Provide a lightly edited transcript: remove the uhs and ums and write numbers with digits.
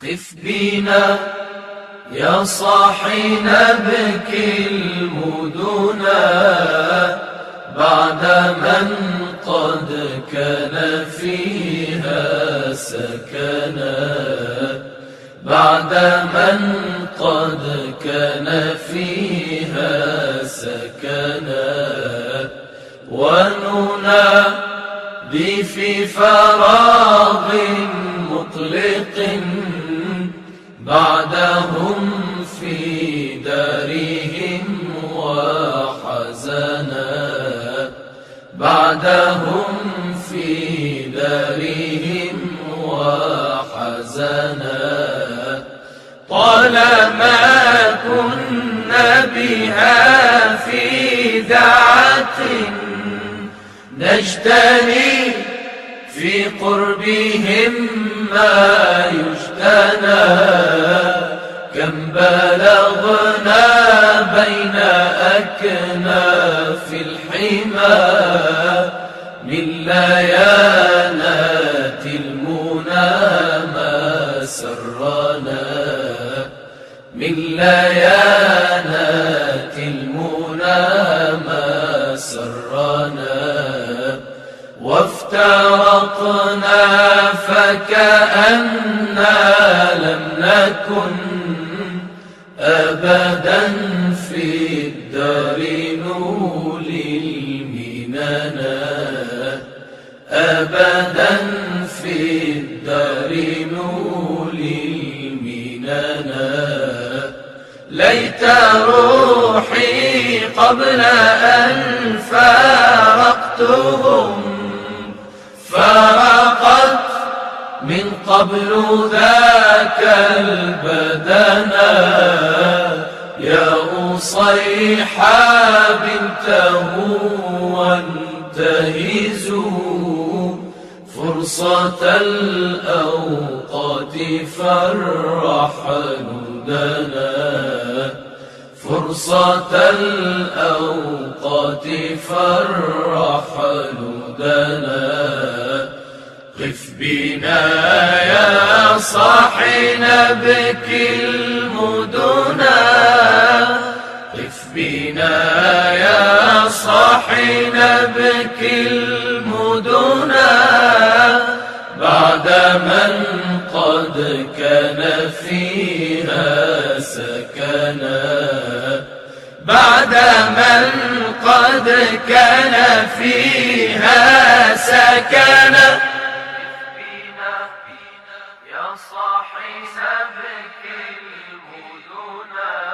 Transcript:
قف بنا يا صاحي نبكي المدنا بعد من قد كان فيها سكنا، بعد من قد كان فيها سكنا. وننادي في فراغ مطلق بعدهم في دارهم وحزنا، بعدهم في دارهم وحزنا. طالما كنا بها في دعة نجتني في قربهم ما يجتنى، كم بلغنا بين أكناف الحمى من ليالات المنى ما سرنا، من ليالات المنى ما سرنا. وافترقنا فكأننا لم نكن أبدا في الدار نولي المننا، أبدا في الدار نولي المننا. ليت روحي قبل أن فارقتهم فارقت من قبل ذاك البدنا. يا أصيحا بنته وانتهزوا فرصة الأوقات فالرحل دنا، فرصة الأوقات فالرحل دنا. قف بنا يا صاحي نبكي المدنا، قف بنا يا صاحي نبكي المدنا بعد من قد كان فيها سكنا، بعد من قد كان فيها سكنا. يا صاحي نبكي المدنا